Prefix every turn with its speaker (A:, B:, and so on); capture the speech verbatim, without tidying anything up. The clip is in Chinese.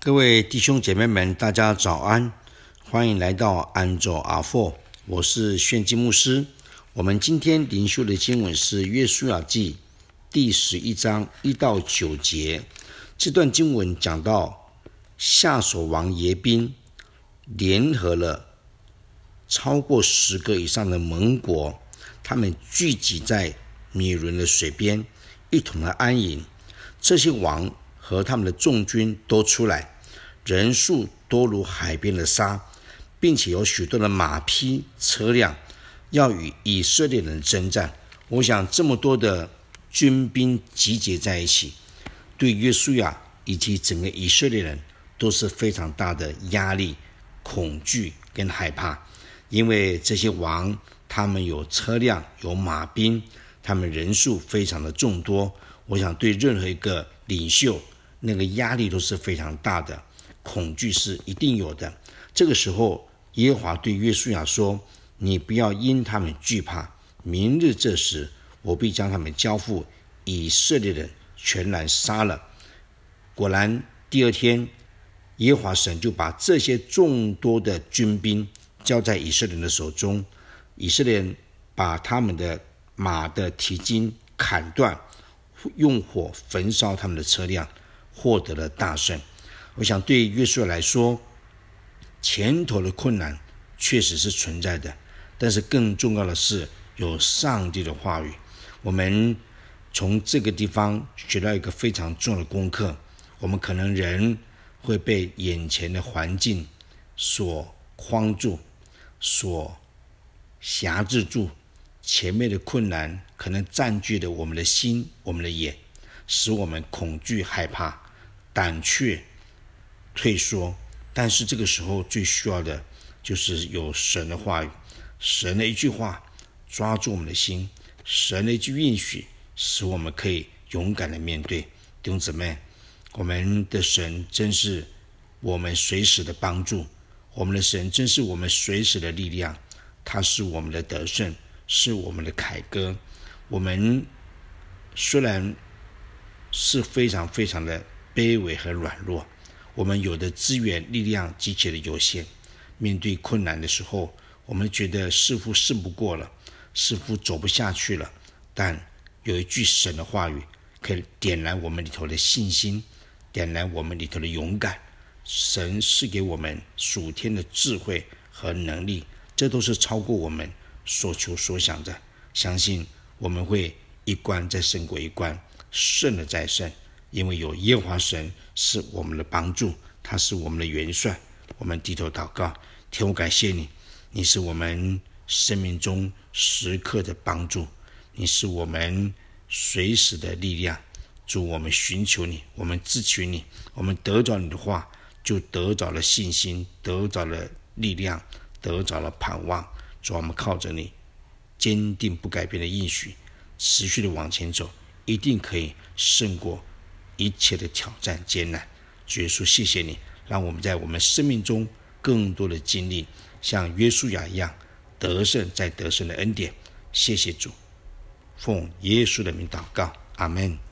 A: 各位弟兄姐妹们，大家早安，欢迎来到安走阿佛，我是炫基牧师。我们今天灵修的经文是约书亚记第十一章一到九节。这段经文讲到夏所王耶宾联合了超过十个以上的盟国，他们聚集在米伦的水边，一同的安营。这些王和他们的众军都出来，人数多如海边的沙，并且有许多的马匹车辆要与以色列人征战。我想这么多的军兵集结在一起，对约书亚以及整个以色列人都是非常大的压力、恐惧跟害怕，因为这些王他们有车辆、有马兵，他们人数非常的众多。我想对任何一个领袖，那个压力都是非常大的，恐惧是一定有的。这个时候，耶和华对约书亚说：“你不要因他们惧怕，明日这时，我必将他们交付以色列人，全然杀了。”果然，第二天，耶和华神就把这些众多的军兵交在以色列人的手中，以色列人把他们的马的蹄筋砍断，用火焚烧他们的车辆，获得了大胜。我想对约书亚来说，前头的困难确实是存在的，但是更重要的是有上帝的话语。我们从这个地方学到一个非常重要的功课，我们可能人会被眼前的环境所框住，所辖制住，前面的困难可能占据了我们的心、我们的眼，使我们恐惧、害怕、胆怯、退缩。但是这个时候最需要的就是有神的话语，神的一句话抓住我们的心，神的一句应许使我们可以勇敢的面对。弟兄姊妹，我们的神真是我们随时的帮助，我们的神真是我们随时的力量，他是我们的得胜，是我们的凯歌。我们虽然是非常非常的卑微和软弱，我们有的资源力量极其的有限，面对困难的时候，我们觉得似乎胜不过了，似乎走不下去了，但有一句神的话语可以点燃我们里头的信心，点燃我们里头的勇敢。神赐给我们属天的智慧和能力，这都是超过我们所求所想的。相信我们会一关再胜过一关，胜了再胜，因为有耶和华神是我们的帮助，他是我们的元帅。我们低头祷告，天父，感谢你，你是我们生命中时刻的帮助，你是我们随时的力量。主，我们寻求你，我们自取你，我们得着你的话，就得着了信心，得着了力量，得着了盼望。主，我们靠着你坚定不改变的应许，持续的往前走，一定可以胜过一切的挑战艰难。主耶稣，谢谢你，让我们在我们生命中更多的经历像约书亚一样得胜再得胜的恩典。谢谢主，奉耶稣的名祷告，阿们。